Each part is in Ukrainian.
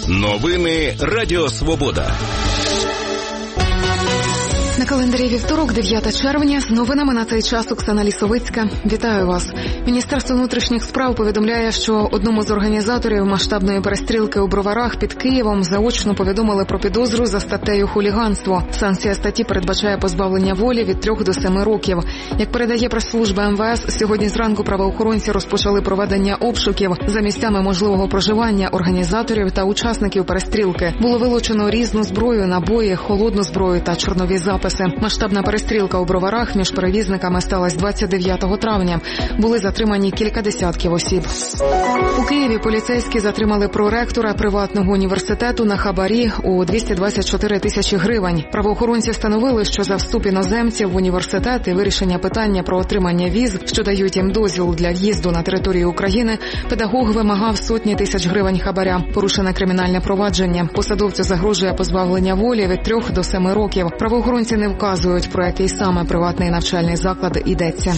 Новини Радіо Свобода. На календарі вівторок, 9 червня. З новинами на цей час Оксана Лісовицька. Вітаю вас. Міністерство внутрішніх справ повідомляє, що одному з організаторів масштабної перестрілки у Броварах під Києвом заочно повідомили про підозру за статтею хуліганство. Санкція статті передбачає позбавлення волі від 3 до 7 років. Як передає прес-служба МВС, сьогодні зранку правоохоронці розпочали проведення обшуків за місцями можливого проживання організаторів та учасників перестрілки. Було вилучено різну зброю, набої, холодну зброю та чорнові записи. Масштабна перестрілка у Броварах між перевізниками сталася 29 травня. Були затримані кілька десятків осіб. У Києві поліцейські затримали проректора приватного університету на хабарі у 224 тисячі гривень. Правоохоронці встановили, що за вступ іноземців в університет і вирішення питання про отримання віз, що дають їм дозвіл для в'їзду на територію України, педагог вимагав сотні тисяч гривень хабаря. Порушене кримінальне провадження. Посадовцю загрожує позбавлення волі від 3 до 7 років. Правоохоронці не вказують, про який саме приватний навчальний заклад йдеться.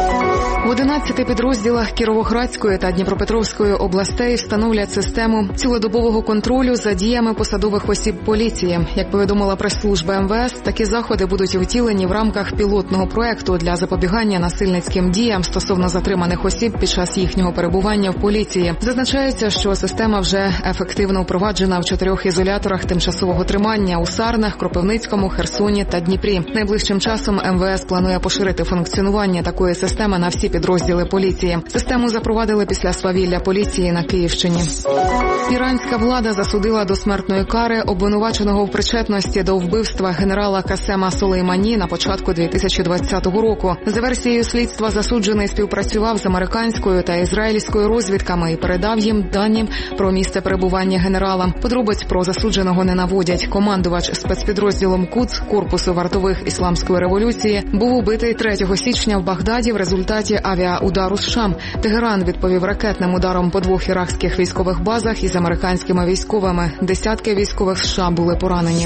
В 11 підрозділах Кіровоградської та Дніпропетровської областей встановлять систему цілодобового контролю за діями посадових осіб поліції. Як повідомила прес-служба МВС, такі заходи будуть втілені в рамках пілотного проекту для запобігання насильницьким діям стосовно затриманих осіб під час їхнього перебування в поліції. Зазначається, що система вже ефективно впроваджена в 4 ізоляторах тимчасового тримання у Сарнах, Кропивницькому, Херсоні та Дніпрі. Найближчим часом МВС планує поширити функціонування такої системи на всі підрозділи поліції. Систему запровадили після свавілля поліції на Київщині. Іранська влада засудила до смертної кари обвинуваченого в причетності до вбивства генерала Касема Сулеймані на початку 2020 року. За версією слідства, засуджений співпрацював з американською та ізраїльською розвідками і передав їм дані про місце перебування генерала. Подробиць про засудженого не наводять. Командувач спецпідрозділом Кудс корпусу вартових ісламської революції був убитий 3 січня в Багдаді в результаті авіаудару США. Тегеран відповів ракетним ударом по 2 іракських військових базах із американськими військовими. Десятки військових США були поранені.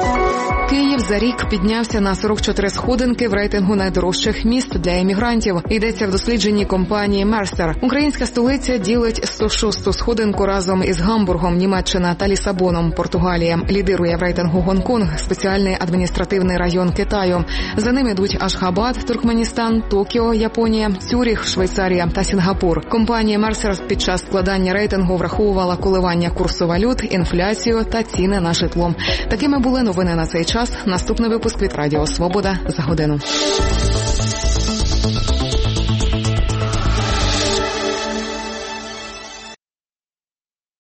Київ за рік піднявся на 44 сходинки в рейтингу найдорожчих міст для емігрантів. Йдеться в дослідженні компанії Mercer. Українська столиця ділить 106-ту сходинку разом із Гамбургом, Німеччина та Лісабоном, Португалія. Лідирує в рейтингу Гонконг, спеціальний адміністративний район Китаю. За ним ідуть Ашхабад, Туркменістан, Токіо, Японія, Цюріх, Швейцарія та Сінгапур. Компанія Mercer під час складання рейтингу враховувала коливання курсу валют, інфляцію та ціни на житло. Такими були новини на цей час. Наступний випуск від Радіо Свобода за годину.